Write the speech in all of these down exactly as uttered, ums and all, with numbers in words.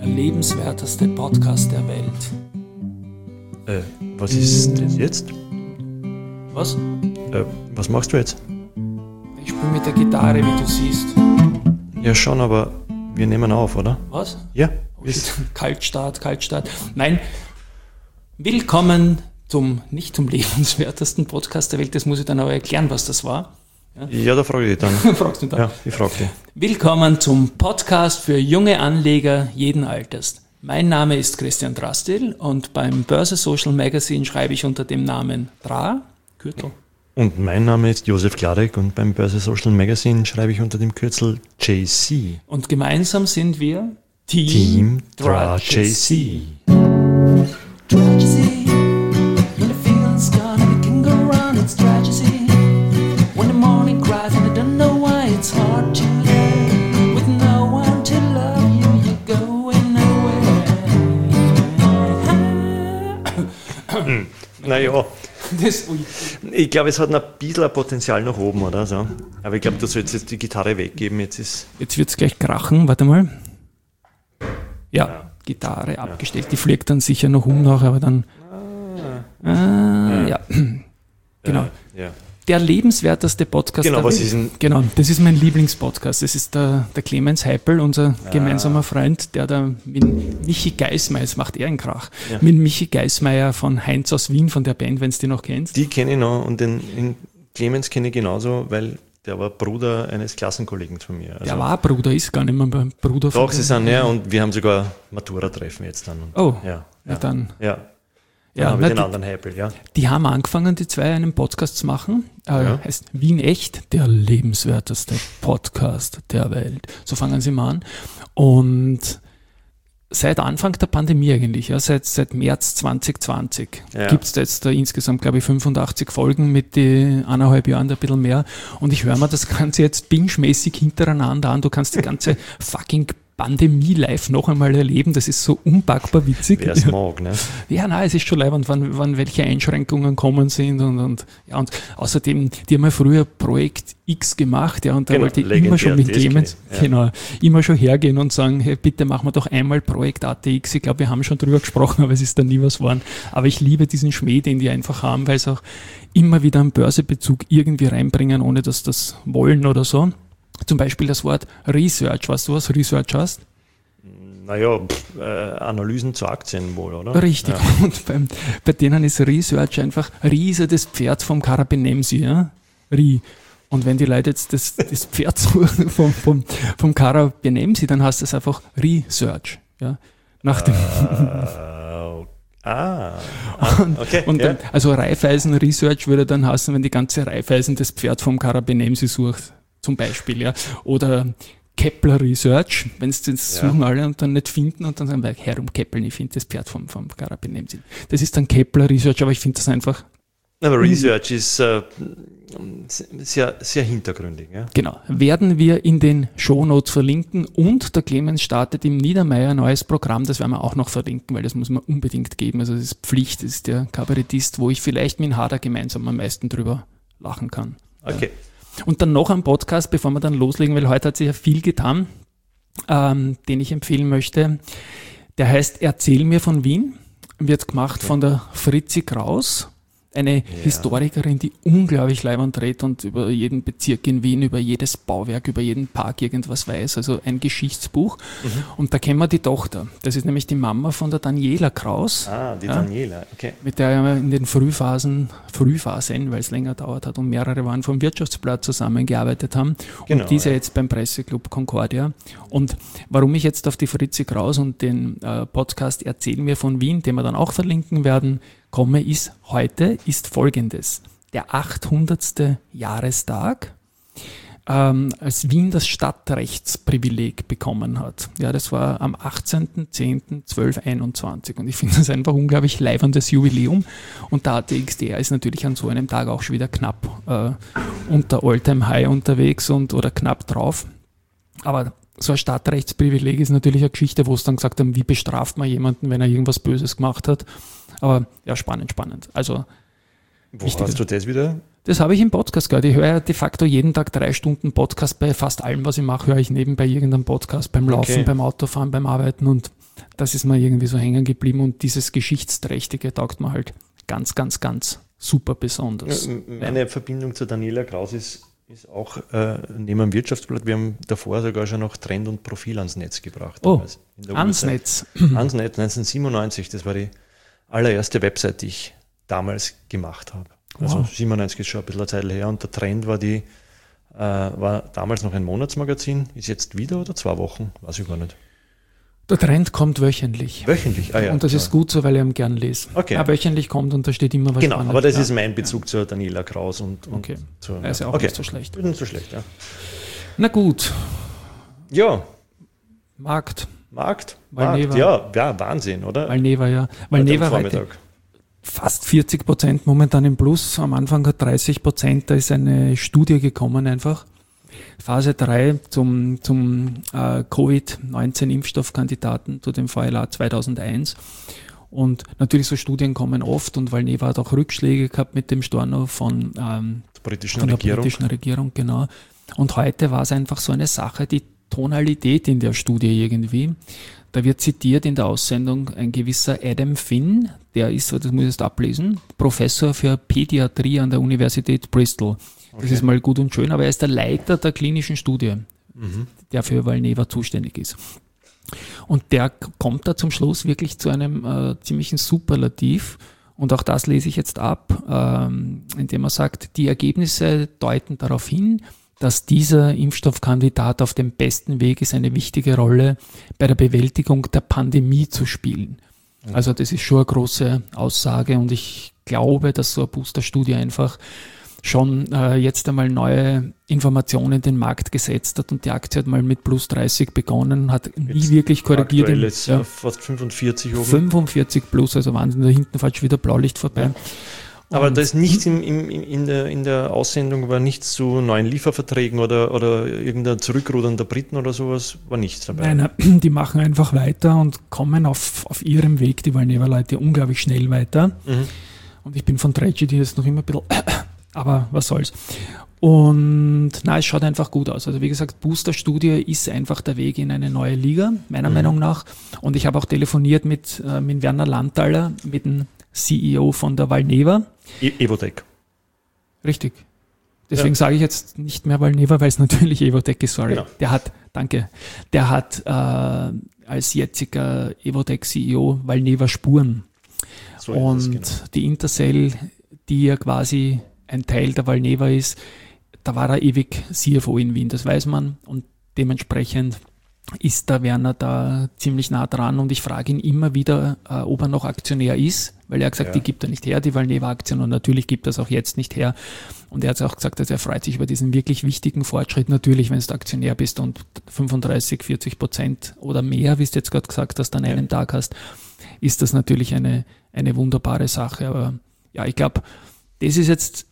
Der lebenswerteste Podcast der Welt. Äh, was ist das jetzt? Was? Äh, was machst du jetzt? Ich spiele mit der Gitarre, wie du siehst. Ja, schon, aber wir nehmen auf, oder? Was? Ja. Oh, shit. Kaltstart, Kaltstart. Nein. Willkommen zum, nicht zum lebenswertesten Podcast der Welt. Das muss ich dann aber erklären, was das war. Ja, ja da frage ich dich dann. Fragst du dann? Ja, ich frage dich. Willkommen zum Podcast für junge Anleger jeden Alters. Mein Name ist Christian Drastil und beim Börse Social Magazine schreibe ich unter dem Namen Dra, Kürzel. Und mein Name ist Josef Klarek und beim Börse Social Magazine schreibe ich unter dem Kürzel J C. Und gemeinsam sind wir Team, Team Dra J C. Naja, das, ich glaube, es hat noch ein bisschen ein Potenzial nach oben, oder so. Aber ich glaube, du sollst jetzt die Gitarre weggeben. Jetzt ist jetzt wird es gleich krachen, warte mal. Ja, Ja. Gitarre abgestellt, die fliegt dann sicher noch um noch, aber dann... Ah, ja. ja. Genau. Äh, ja. Der lebenswerteste Podcast Genau, der was Welt. ist denn- Genau, das ist mein Lieblingspodcast. Das ist der, der Clemens Heipel, unser Ah. gemeinsamer Freund, der da mit Michi Geismeier, das macht er einen Krach, Ja. mit Michi Geismeier von Heinz aus Wien, von der Band, wenn du die noch kennst. Die kenne ich noch und den, den Clemens kenne ich genauso, weil der war Bruder eines Klassenkollegen von mir. Also Der war Bruder, ist gar nicht mehr ein Bruder von Doch, sie sind ja, und wir haben sogar Matura-Treffen jetzt dann. Und, Oh, ja, ja, ja, dann. ja. Ja, Dann habe na, ich den die- anderen Heipel, ja. Die haben angefangen, die zwei einen Podcast zu machen. Äh, Ja. Heißt Wien Echt, der lebenswerteste Podcast der Welt. So fangen sie mal an. Und seit Anfang der Pandemie eigentlich, ja, seit, seit März zwanzig zwanzig, Ja. gibt es jetzt da insgesamt, glaube ich, fünfundachtzig Folgen mit die eineinhalb Jahren, ein bisschen mehr. Und ich höre mir das Ganze jetzt binge-mäßig hintereinander an. Du kannst die ganze fucking Pandemie live noch einmal erleben. Das ist so unpackbar witzig. Wer es mag, ne? Ja, nein, es ist schon leibend, wann, wann welche Einschränkungen kommen sind und, und ja, und außerdem, die haben ja früher Projekt X gemacht, ja, und da Genau, wollte ich immer legendär, schon mit das Clemens, kenn ich, ja. genau, immer schon hergehen und sagen, hey, bitte machen wir doch einmal Projekt A T X. Ich glaube, wir haben schon drüber gesprochen, aber es ist da nie was geworden. Aber ich liebe diesen Schmäh, den die einfach haben, weil sie auch immer wieder einen Börsebezug irgendwie reinbringen, ohne dass das wollen oder so. Zum Beispiel das Wort Research. Weißt du, was Research heißt? Naja, pff, äh, Analysen zu Aktien wohl, oder? Richtig. Ja. Und beim, bei denen ist Research einfach Riese, das Pferd vom Karabenemsi, ja? Ri. Und wenn die Leute jetzt das, das Pferd suchen vom, vom, vom Karabenemsi, dann heißt das einfach Research, ja? Nach dem, Äh, ah, ah, okay. und ja. dann, also Raiffeisen Research würde dann heißen, wenn die ganze Raiffeisen das Pferd vom Karabenemsi sucht, zum Beispiel, ja? Oder Kepler Research, wenn sie das Ja. suchen alle und dann nicht finden und dann sagen wir, herum Keppeln, ich finde das Pferd vom, vom Karabenemsi. Das ist dann Kepler Research, aber ich finde das einfach, Aber Research ist äh, sehr, sehr hintergründig. Ja? genau, werden wir in den Shownotes verlinken und der Clemens startet im Niedermeyer ein neues Programm, das werden wir auch noch verlinken, weil das muss man unbedingt geben, also das ist Pflicht, das ist der Kabarettist, wo ich vielleicht mit Hader gemeinsam am meisten drüber lachen kann. Okay. Und dann noch ein Podcast, bevor wir dann loslegen, weil heute hat sich ja viel getan, ähm, den ich empfehlen möchte. Der heißt Erzähl mir von Wien, wird gemacht von der Fritzi Kraus, eine Historikerin, die unglaublich leibend redet und über jeden Bezirk in Wien, über jedes Bauwerk, über jeden Park irgendwas weiß, also ein Geschichtsbuch. Und da kennen wir die Tochter, das ist nämlich die Mama von der Daniela Kraus. Ah, die Ja. Daniela, okay. Mit der wir in den Frühphasen, Frühphasen, weil es länger dauert hat und mehrere waren vom Wirtschaftsblatt zusammengearbeitet haben. Genau, und diese ja. jetzt beim Presseclub Concordia. Und warum ich jetzt auf die Fritzi Kraus und den äh, Podcast Erzähl mir von Wien, den wir dann auch verlinken werden, komme, ist heute, ist folgendes. Der achthundertste Jahrestag, ähm, als Wien das Stadtrechtsprivileg bekommen hat. Ja, das war am achtzehnten zehnten zwölfhunderteinundzwanzig und ich finde das einfach unglaublich leibendes Jubiläum und der A T X D R ist natürlich an so einem Tag auch schon wieder knapp äh, unter All-Time High unterwegs und oder knapp drauf. Aber so ein Stadtrechtsprivileg ist natürlich eine Geschichte, wo es dann gesagt haben, wie bestraft man jemanden, wenn er irgendwas Böses gemacht hat. Aber ja, spannend, spannend. Also Wo Wichtige- hast du das wieder? Das habe ich im Podcast gehört. Ich höre ja de facto jeden Tag drei Stunden Podcast. Bei fast allem, was ich mache, höre ich nebenbei irgendeinen Podcast. Beim Laufen, Okay. beim Autofahren, beim Arbeiten. Und das ist mir irgendwie so hängen geblieben und dieses Geschichtsträchtige taugt mir halt ganz, ganz, ganz super besonders. Ja, meine ja. Verbindung zu Daniela Kraus ist, ist auch äh, neben dem Wirtschaftsblatt, wir haben davor sogar schon noch Trend und Profil ans Netz gebracht. Oh, ans Netz. Ans Netz, neunzehnhundertsiebenundneunzig, das war die allererste Website, die ich damals gemacht habe. Also wow. siebenundneunzig ist schon ein bisschen eine Zeit her und der Trend war die, äh, war damals noch ein Monatsmagazin, ist jetzt wieder oder zwei Wochen, weiß ich gar nicht. Der Trend kommt wöchentlich. Wöchentlich, ah ja. Und das klar. ist gut so, weil ich ihn gern lese. Okay. Aber wöchentlich kommt und da steht immer was Genau, Spannendes. aber das ja. ist mein Bezug ja. zur Daniela Kraus. Und, und okay, zur, ja, ist ja auch okay. nicht so schlecht. Nicht so schlecht, ja. Na gut. Ja. Markt. Markt? Valneva. Markt, ja, ja, Wahnsinn, oder? Valneva, ja. Valneva heute fast vierzig Prozent momentan im Plus. Am Anfang hat dreißig Prozent, da ist eine Studie gekommen einfach. Phase drei zum, zum äh, Covid neunzehn Impfstoffkandidaten zu dem V L A zweitausendeins. Und natürlich so Studien kommen oft und Valneva hat auch Rückschläge gehabt mit dem Storno von, ähm, der britischen von der Regierung. britischen Regierung. Genau. Und heute war es einfach so eine Sache, die Tonalität in der Studie irgendwie. Da wird zitiert in der Aussendung ein gewisser Adam Finn, der ist, das muss ich jetzt ablesen, Professor für Pädiatrie an der Universität Bristol. Das okay. ist mal gut und schön, aber er ist der Leiter der klinischen Studie, mhm. der für Valneva zuständig ist. Und der kommt da zum Schluss wirklich zu einem äh, ziemlichen Superlativ. Und auch das lese ich jetzt ab, ähm, indem er sagt, die Ergebnisse deuten darauf hin, dass dieser Impfstoffkandidat auf dem besten Weg ist, eine wichtige Rolle bei der Bewältigung der Pandemie zu spielen. Mhm. Also das ist schon eine große Aussage und ich glaube, dass so eine Booster-Studie einfach schon äh, jetzt einmal neue Informationen in den Markt gesetzt hat und die Aktie hat mal mit plus dreißig begonnen, hat nie jetzt wirklich korrigiert. Aktuell ist ja, fast fünfundvierzig oben. fünfundvierzig plus, also Wahnsinn, da hinten fällt schon wieder Blaulicht vorbei. Ja. Aber da ist nichts im, im, in, der, in der Aussendung, war nichts zu neuen Lieferverträgen oder, oder irgendein Zurückrudern der Briten oder sowas, war nichts dabei. Nein, die machen einfach weiter und kommen auf, auf ihrem Weg, die Valneva-Leute, unglaublich schnell weiter. Mhm. Und ich bin von Tragedy jetzt noch immer ein bisschen, aber was soll's. Und na, es schaut einfach gut aus. Also wie gesagt, Booster-Studie ist einfach der Weg in eine neue Liga, meiner mhm. Meinung nach. Und ich habe auch telefoniert mit, äh, mit Werner Landthaler, mit dem C E O von der Valneva. E- Evotec. Richtig. Deswegen ja. sage ich jetzt nicht mehr Valneva, weil es natürlich Evotec ist, sorry. Genau. Der hat, danke, der hat äh, als jetziger Evotec-C E O Valneva Spuren. So und genau. die Intercell, die ja quasi ein Teil der Valneva ist, da war er ewig C F O in Wien, das weiß man. Und dementsprechend ist der Werner da ziemlich nah dran und ich frage ihn immer wieder, äh, ob er noch Aktionär ist, weil er hat gesagt, ja. die gibt er nicht her, die Valneva-Aktien, und natürlich gibt er es auch jetzt nicht her. Und er hat auch gesagt, dass er freut sich über diesen wirklich wichtigen Fortschritt. Natürlich, wenn du Aktionär bist und fünfunddreißig, vierzig Prozent oder mehr, wie du jetzt gerade gesagt hast, an einem ja. Tag hast, ist das natürlich eine, eine wunderbare Sache. Aber ja, ich glaube, das ist jetzt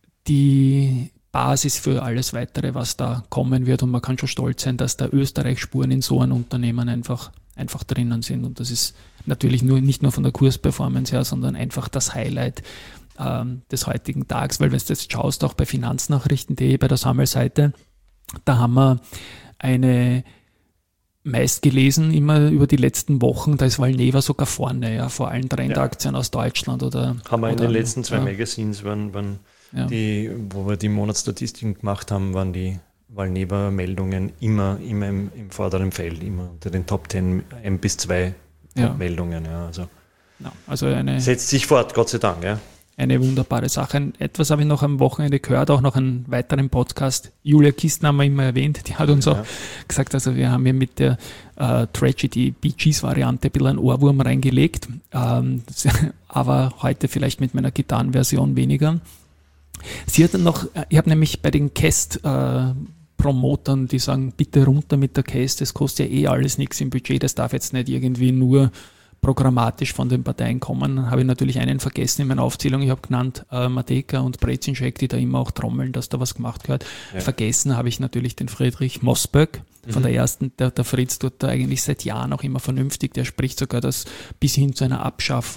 die Basis für alles Weitere, was da kommen wird, und man kann schon stolz sein, dass da Österreich-Spuren in so einem Unternehmen einfach, einfach drinnen sind, und das ist natürlich nur, nicht nur von der Kursperformance her, sondern einfach das Highlight ähm, des heutigen Tages, weil wenn du jetzt schaust, auch bei finanznachrichten punkt de, bei der Sammelseite, da haben wir eine meist gelesen, immer über die letzten Wochen, da ist Valneva sogar vorne, ja, vor allen Trendaktien ja. aus Deutschland. Oder, haben wir in oder, den letzten zwei ja. Magazines, waren, waren Ja. die, wo wir die Monatsstatistiken gemacht haben, waren die Valneva-Meldungen immer, immer im, im vorderen Feld, immer unter den Top zehn, ein bis zwei ja. Meldungen. Ja, also ja, also eine, setzt sich fort, Gott sei Dank. Ja. Eine wunderbare Sache. Etwas habe ich noch am Wochenende gehört, auch noch einen weiteren Podcast. Julia Kistner haben wir immer erwähnt, die hat uns ja. auch gesagt, also wir haben hier mit der äh, Tragedy Bee Gees Variante ein bisschen einen Ohrwurm reingelegt, ähm, aber heute vielleicht mit meiner Gitarrenversion weniger. Sie hat dann noch, ich habe nämlich bei den Cast äh, Promotern, die sagen, bitte runter mit der Cast, das kostet ja eh alles nichts im Budget, das darf jetzt nicht irgendwie nur programmatisch von den Parteien kommen. Dann habe ich natürlich einen vergessen in meiner Aufzählung, ich habe genannt äh, Mateka und Brezinschek, die da immer auch trommeln, dass da was gemacht gehört. Ja. Vergessen habe ich natürlich den Friedrich Mosberg von mhm. der ersten, der, der Fritz tut da eigentlich seit Jahren auch immer vernünftig, der spricht sogar das bis hin zu einer Abschaffung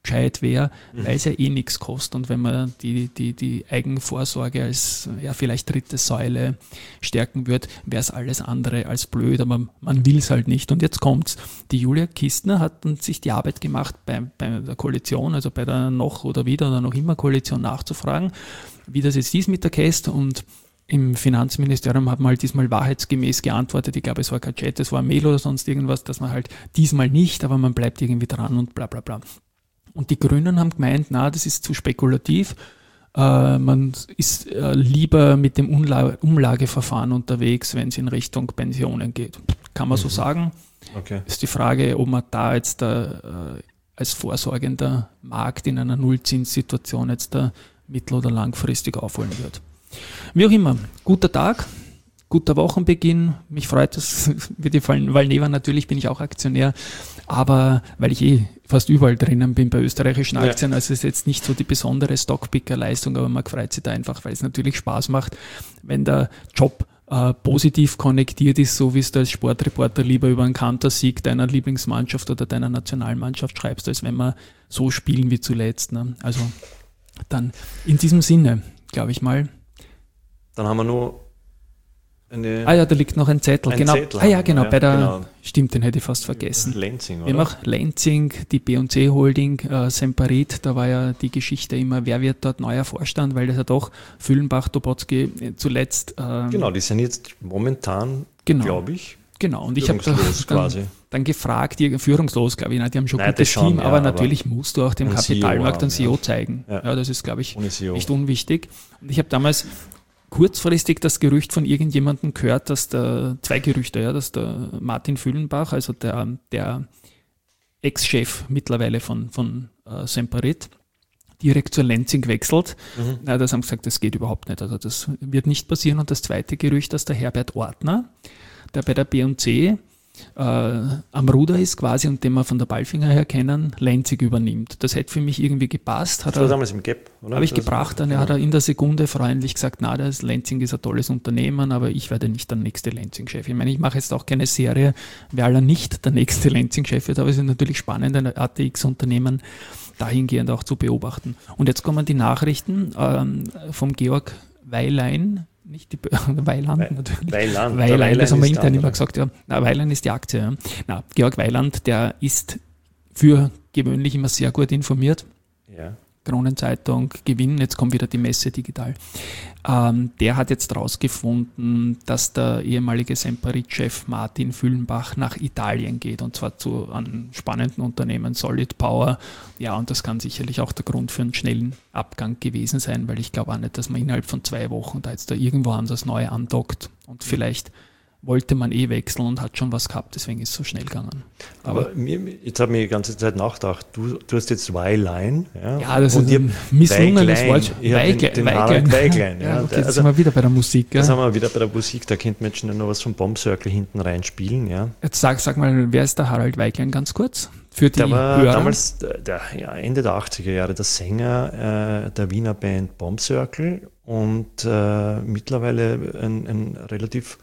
gescheit wäre, mhm. weil es ja eh nichts kostet. Und wenn man die, die, die Eigenvorsorge als ja vielleicht dritte Säule stärken wird, wäre es alles andere als blöd, aber man will es halt nicht. Und jetzt kommt's. Die Julia Kistner hat sich die Arbeit gemacht, bei, bei der Koalition, also bei der noch oder wieder oder noch immer Koalition nachzufragen, wie das jetzt ist mit der Käst, und im Finanzministerium hat man halt diesmal wahrheitsgemäß geantwortet. Ich glaube, es war kein Chat, es war ein Mail oder sonst irgendwas, dass man halt diesmal nicht, aber man bleibt irgendwie dran und bla bla bla. Und die Grünen haben gemeint, na, das ist zu spekulativ. Äh, man ist äh, lieber mit dem Umla- Umlageverfahren unterwegs, wenn es in Richtung Pensionen geht. Kann man mhm. so sagen. Okay. Ist die Frage, ob man da jetzt da, äh, als vorsorgender Markt in einer Nullzinssituation jetzt da mittel- oder langfristig aufholen wird. Wie auch immer, guter Tag, guter Wochenbeginn. Mich freut es, wird dir fallen, weil Neva, natürlich bin ich auch Aktionär, aber weil ich eh fast überall drinnen bin bei österreichischen Aktien, ja. Also es ist jetzt nicht so die besondere Stockpicker-Leistung, aber man freut sich da einfach, weil es natürlich Spaß macht, wenn der Job äh, positiv konnektiert ist, so wie es du als Sportreporter lieber über einen Kantersieg deiner Lieblingsmannschaft oder deiner Nationalmannschaft schreibst, als wenn wir so spielen wie zuletzt. Ne? Also dann in diesem Sinne, glaube ich mal. Dann haben wir nur eine... Ah ja, da liegt noch ein Zettel. Ein genau. Zettel ah ja, genau, wir, bei der... Genau. Stimmt, den hätte ich fast vergessen. Lenzing, oder? Wir machen Lenzing, die B und C Holding, äh, Semperit, da war ja die Geschichte immer, wer wird dort neuer Vorstand, weil das ja doch Füllenbach, Tobotzky zuletzt... Ähm, genau, die sind jetzt momentan, genau, glaube ich, genau. Und ich habe da dann, dann gefragt, die, führungslos, glaube ich, die haben schon ein gutes Team, ja, aber natürlich aber musst du auch dem Kapitalmarkt einen C E O zeigen. Ja. Ja, das ist, glaube ich, nicht unwichtig. Und ich habe damals kurzfristig das Gerücht von irgendjemandem gehört, dass der, zwei Gerüchte, ja, dass der Martin Füllenbach, also der, der Ex-Chef mittlerweile von, von äh, Semperit, direkt zur Lenzing wechselt. Mhm. Na, das haben gesagt, das geht überhaupt nicht. Also das wird nicht passieren. Und das zweite Gerücht, dass der Herbert Ortner, der bei der B und C äh, am Ruder ist quasi und den wir von der Ballfinger her kennen, Lenzing übernimmt. Das hätte für mich irgendwie gepasst. Hat das war er, damals im Gap, oder? Habe ich das gebracht. Dann ja. Hat er in der Sekunde freundlich gesagt, na, das Lenzing ist ein tolles Unternehmen, aber ich werde nicht der nächste Lenzing-Chef. Ich meine, ich mache jetzt auch keine Serie, wer aller nicht der nächste Lenzing-Chef wird, aber es ist natürlich spannend, ein A T X-Unternehmen dahingehend auch zu beobachten. Und jetzt kommen die Nachrichten ähm, vom Georg Weilein, nicht die Weiland We- natürlich. Weiland, Weiland, Weiland das haben wir ist intern immer gesagt. Ja. Na, Weiland ist die Aktie. Ja. Na, Georg Weiland, der ist für gewöhnlich immer sehr gut informiert. Ja. Kronenzeitung, Gewinn, jetzt kommt wieder die Messe digital. Ähm, der hat jetzt rausgefunden, dass der ehemalige Semperit-Chef Martin Füllenbach nach Italien geht, und zwar zu einem spannenden Unternehmen, Solid Power. Ja, und das kann sicherlich auch der Grund für einen schnellen Abgang gewesen sein, weil ich glaube auch nicht, dass man innerhalb von zwei Wochen da jetzt da irgendwo anders neu andockt, und vielleicht wollte man eh wechseln und hat schon was gehabt, deswegen ist es so schnell gegangen. Aber, Aber mir, jetzt habe ich die ganze Zeit nachgedacht, du, du hast jetzt Weilein. Ja, ja, das ist ein misslungenes Wort. Weiglein. Weiglein. Ja, ja, okay, jetzt also, sind wir wieder bei der Musik. Da sind wir wieder bei der Musik, da könnte man jetzt schon noch was vom Bomb Circle hinten reinspielen. Ja. Jetzt sag, sag mal, wer ist der Harald Weiglein ganz kurz? Für die der war Hörer? Damals, der, ja, Ende der achtziger Jahre, der Sänger äh, der Wiener Band Bomb Circle und äh, mittlerweile ein, ein relativ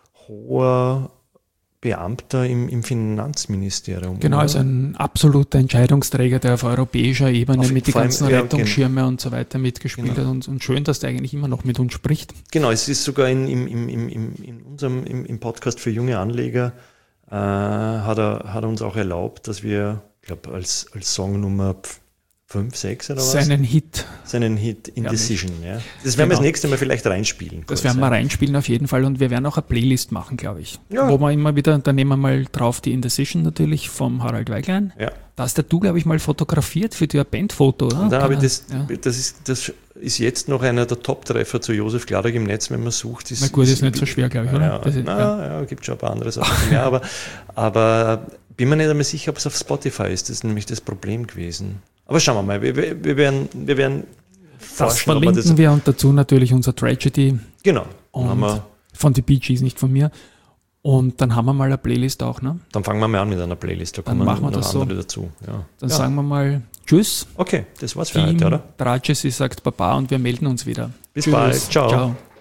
hoher Beamter im, im Finanzministerium. Genau, oder? Also ein absoluter Entscheidungssträger, der auf europäischer Ebene auf, mit den ganzen ja, Rettungsschirme ja, und so weiter mitgespielt genau. hat. Und, und schön, dass der eigentlich immer noch mit uns spricht. Genau, es ist sogar in, im, im, im, in unserem im, im Podcast für junge Anleger äh, hat, er, hat er uns auch erlaubt, dass wir, ich glaube, als, als Song Nummer fünf, sechs oder was? Seinen Hit. Seinen Hit Indecision, ja. Das werden genau. wir das nächste Mal vielleicht reinspielen. Das werden wir reinspielen auf jeden Fall, und wir werden auch eine Playlist machen, glaube ich. Ja. Wo wir immer wieder, da nehmen wir mal drauf die Indecision natürlich vom Harald Weiglein. Ja. Da hast du, glaube ich, mal fotografiert für dir ein Bandfoto, oder? Da habe ich das, ja. das, ist, das ist jetzt noch einer der Top-Treffer zu Josef Gladek im Netz, wenn man sucht. Ist, Na gut, ist, ist nicht so schwer, glaube ich, oder? Ja, das ist, na, ja. ja, gibt schon ein paar andere Sachen mehr, aber, aber bin mir nicht einmal sicher, ob es auf Spotify ist. Das ist nämlich das Problem gewesen. Aber schauen wir mal, wir, wir, wir werden, wir werden das forschen, verlinken wir, das wir und dazu natürlich unser Tragedy. Genau. Und haben wir von den Bee Gees, nicht von mir. Und dann haben wir mal eine Playlist auch, ne? Dann fangen wir mal an mit einer Playlist, da dann kommen machen wir noch das andere so. dazu. Ja. Dann ja. sagen wir mal Tschüss. Okay, das war's für Team heute, oder? Tragedy sagt Baba und wir melden uns wieder. Bis Tschüss. bald. Ciao. Ciao.